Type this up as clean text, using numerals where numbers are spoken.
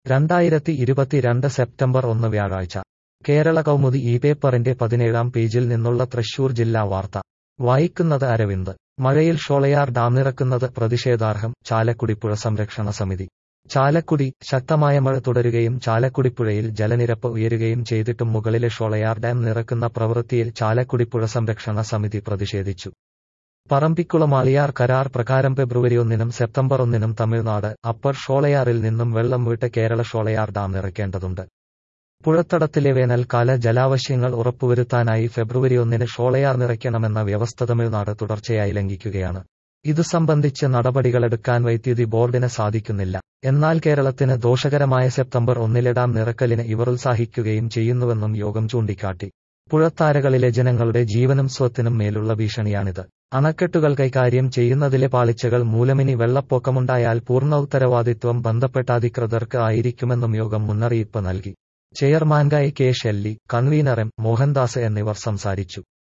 2022 September 1 വ്യാഴാഴ്ച കേരള കൗമുദി ഈ പേപ്പറിന്റെ 17-ാം പേജിൽ നിന്നുള്ള തൃശൂർ ജില്ലാ വാർത്ത വായിക്കുന്നത് അരവിന്ദ്. മഴയിൽ ഷോളയാർ ഡാം നിറക്കുന്നത് പ്രതിഷേധാർഹം, ചാലക്കുടി പുഴ സംരക്ഷണ സമിതി. ചാലക്കുടി ശക്തമായ മഴ തുടരുകയും ചാലക്കുടിപ്പുഴയിൽ ജലനിരപ്പ് ഉയരുകയും ചെയ്തിട്ടും മുകളിലെ ഷോളയാർ ഡാം നിറക്കുന്ന പ്രവൃത്തിയിൽ ചാലക്കുടി പുഴ സംരക്ഷണ സമിതി പ്രതിഷേധിച്ചു. പറമ്പിക്കുളം ആളിയാർ കരാർ പ്രകാരം ഫെബ്രുവരി 1-നും സെപ്റ്റംബർ 1-നും തമിഴ്നാട് അപ്പർ ഷോളയാറിൽ നിന്നും വെള്ളം വിട്ട് കേരള ഷോളയാർ ഡാം നിറയ്ക്കേണ്ടതുണ്ട്. പുഴത്തടത്തിലെ വേനൽക്കാല ജലാവശ്യങ്ങൾ ഉറപ്പുവരുത്താനായി ഫെബ്രുവരി 1-ന് ഷോളയാർ നിറയ്ക്കണമെന്ന വ്യവസ്ഥ തമിഴ്നാട് തുടർച്ചയായി ലംഘിക്കുകയാണ്. ഇതു സംബന്ധിച്ച് നടപടികളെടുക്കാൻ വൈദ്യുതി ബോർഡിന് സാധിക്കുന്നില്ല. എന്നാൽ കേരളത്തിന് ദോഷകരമായ സെപ്റ്റംബർ 1-ലെ ഡാം നിറക്കലിന് ഇവർ ഉത്സാഹിക്കുകയും ചെയ്യുന്നുവെന്നും യോഗം ചൂണ്ടിക്കാട്ടി. പുഴത്താരകളിലെ ജനങ്ങളുടെ ജീവനും സ്വത്തിനും മേലുള്ള ഭീഷണിയാണിത്. അണക്കെട്ടുകൾ കൈകാര്യം ചെയ്യുന്നതിലെ പാളിച്ചകൾ മൂലമിനി വെള്ളപ്പൊക്കമുണ്ടായാൽ പൂർണ്ണ ഉത്തരവാദിത്വം ബന്ധപ്പെട്ട അധികൃതർക്ക് ആയിരിക്കുമെന്നും യോഗം മുന്നറിയിപ്പ് നൽകി. Chairman K Shelly, convener M Mohandas എന്നിവർ സംസാരിച്ചു.